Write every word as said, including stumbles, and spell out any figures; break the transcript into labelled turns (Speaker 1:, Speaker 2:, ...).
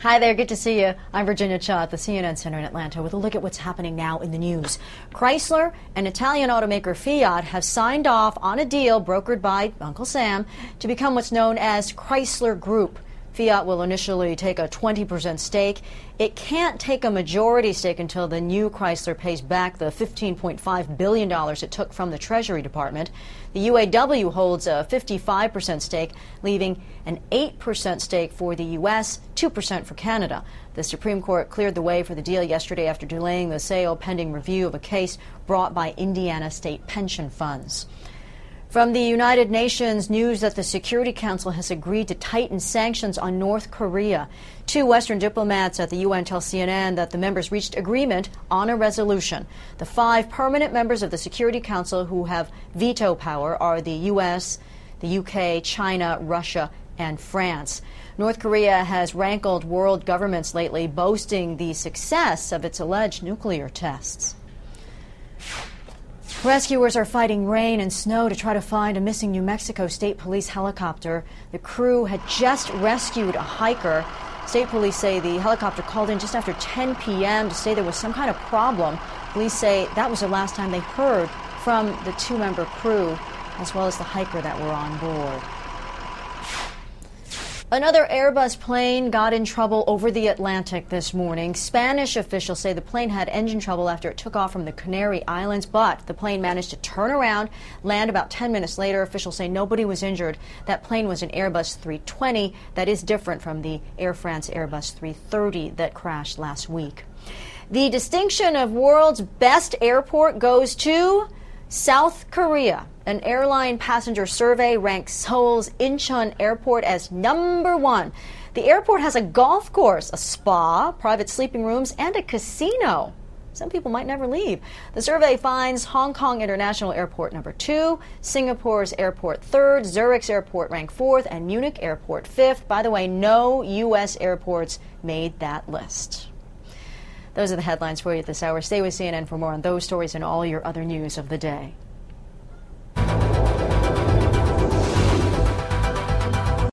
Speaker 1: Hi there, good to see you. I'm Virginia Cha at the C N N Center in Atlanta with a look at what's happening now in the news. Chrysler and Italian automaker Fiat have signed off on a deal brokered by Uncle Sam to become what's known as Chrysler Group. Fiat will initially take a twenty percent stake. It can't take a majority stake until the new Chrysler pays back the fifteen point five billion dollars it took from the Treasury Department. The U A W holds a fifty-five percent stake, leaving an eight percent stake for the U S, two percent for Canada. The Supreme Court cleared the way for the deal yesterday after delaying the sale pending review of a case brought by Indiana state pension funds. From the United Nations, news that the Security Council has agreed to tighten sanctions on North Korea. Two Western diplomats at the U N tell C N N that the members reached agreement on a resolution. The five permanent members of the Security Council who have veto power are the U S, the U K, China, Russia, and France. North Korea has rankled world governments lately, boasting the success of its alleged nuclear tests. Rescuers are fighting rain and snow to try to find a missing New Mexico State Police helicopter. The crew had just rescued a hiker. State police say the helicopter called in just after ten p.m. to say there was some kind of problem. Police say that was the last time they heard from the two-member crew, as well as the hiker that were on board. Another Airbus plane got in trouble over the Atlantic this morning. Spanish officials say the plane had engine trouble after it took off from the Canary Islands, but the plane managed to turn around, land about ten minutes later. Officials say nobody was injured. That plane was an Airbus three twenty. That is different from the Air France Airbus three thirty that crashed last week. The distinction of world's best airport goes to South Korea. An airline passenger survey ranks Seoul's Incheon Airport as number one. The airport has a golf course, a spa, private sleeping rooms, and a casino. Some people might never leave. The survey finds Hong Kong International Airport number two, Singapore's airport third, Zurich's airport ranked fourth, and Munich Airport fifth. By the way, no U S airports made that list. Those are the headlines for you at this hour. Stay with C N N for more on those stories and all your other news of the day.